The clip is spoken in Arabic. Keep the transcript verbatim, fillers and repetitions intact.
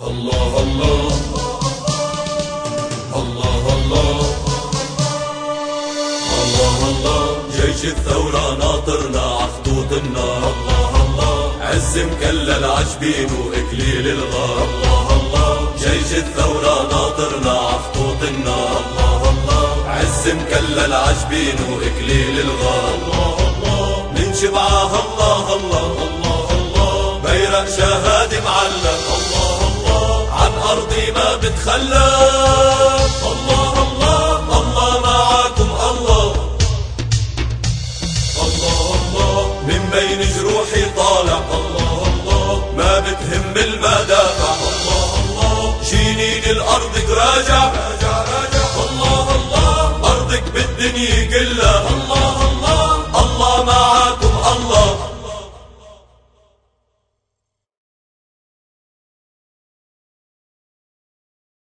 الله الله الله الله الله الله. جيش الثورة ناطرنا عخطوط النار. الله الله. عز مكلل عجبين وإكليل الغار. الله الله. جيش الثورة ناطرنا عخطوط النار. الله الله. عز مكلل عجبين وإكليل الغار. الله الله. من شبعها الله الله الله الله. بيرق شهادة معلق. الله الله. عن أرضي ما بتخلى. الله الله. الله معاكم الله. الله الله. من بين جروحي طالع. الله الله. ما بتهم المدافع. الله الله. جيني للأرض تراجع.